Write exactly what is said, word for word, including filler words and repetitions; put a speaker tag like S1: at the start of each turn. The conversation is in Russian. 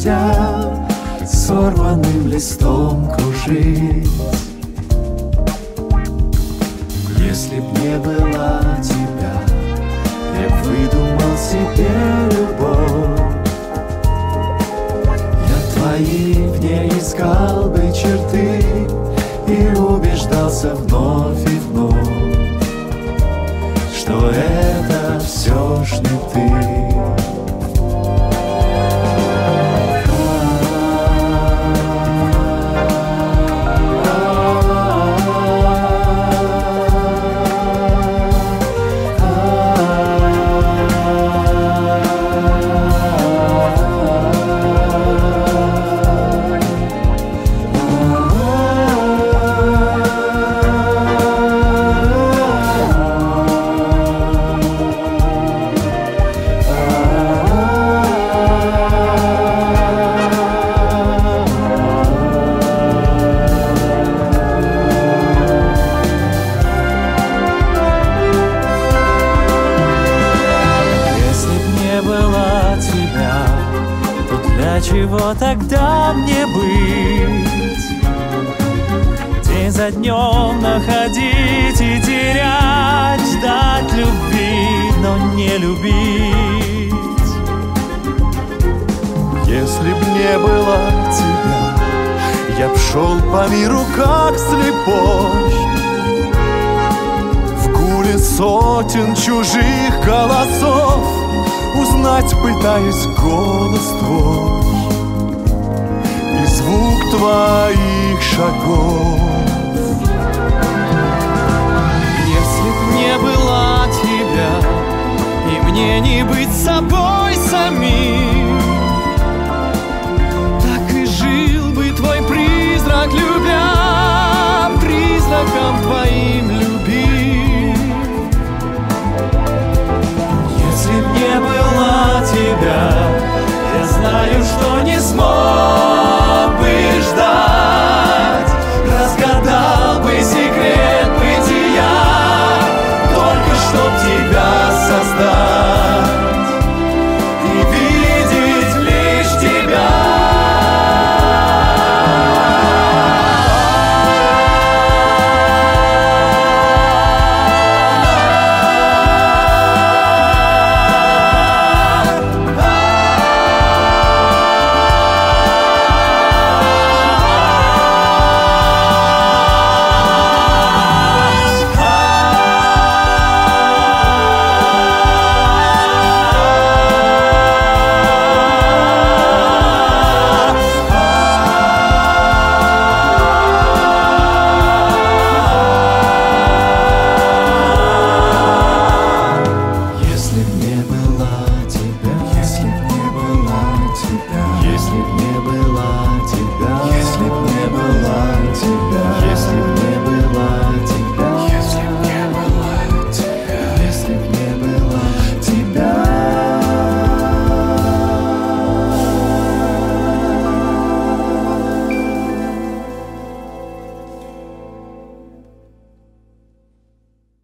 S1: нельзя сорванным листом кружить. Если б не было тебя, я б выдумал себе любовь. Я твои в ней искал бы черты и убеждался вновь и вновь, что это все ж не ты. Чего тогда мне быть? День за днем находить и терять, ждать любви, но не любить.
S2: Если б не было тебя, я б шел по миру как слепой, в гуле сотен чужих голосов узнать пытаясь голос твой и звук твоих шагов.
S1: Если б не было тебя, и мне не быть собой,